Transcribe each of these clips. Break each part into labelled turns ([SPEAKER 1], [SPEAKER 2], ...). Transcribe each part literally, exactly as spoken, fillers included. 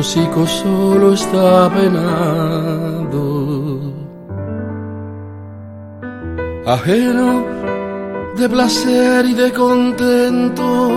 [SPEAKER 1] pastorcico solo está penado, ajeno de placer y de contento,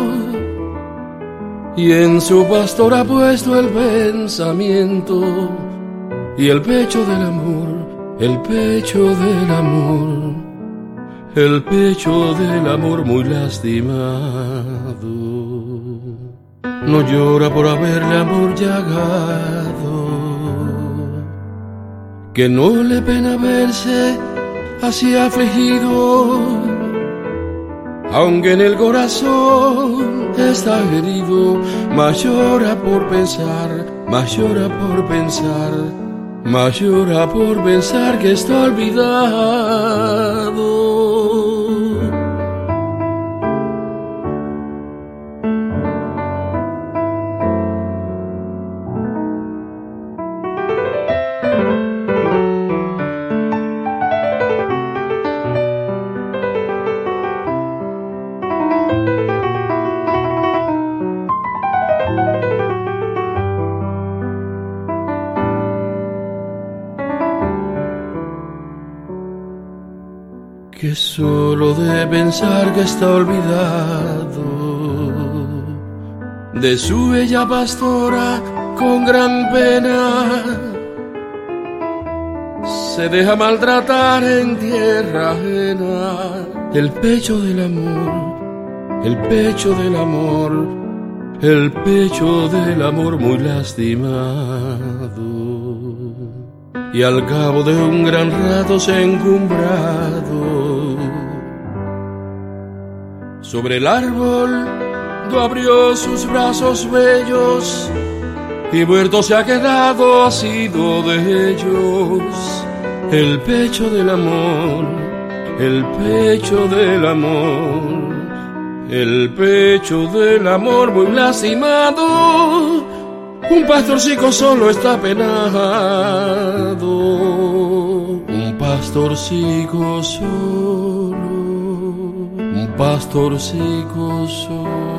[SPEAKER 1] y en su pastor ha puesto el pensamiento y el pecho del amor, el pecho del amor, el pecho del amor muy lastimado. No llora por haberle amor llagado, que no le pena verse así afligido, aunque en el corazón está herido. Mas llora por pensar, mas llora por pensar, mas llora por pensar que está olvidado. Que solo de pensar que está olvidado de su bella pastora, con gran pena se deja maltratar en tierra ajena. El pecho del amor, el pecho del amor, el pecho del amor muy lastimado. Y al cabo de un gran rato se ha encumbrado sobre el árbol, do abrió sus brazos bellos, y muerto se ha quedado, ha sido de ellos. El pecho del amor, el pecho del amor, el pecho del amor muy lastimado. Un pastorcico solo está penado, un pastorcico solo, un pastorcico solo.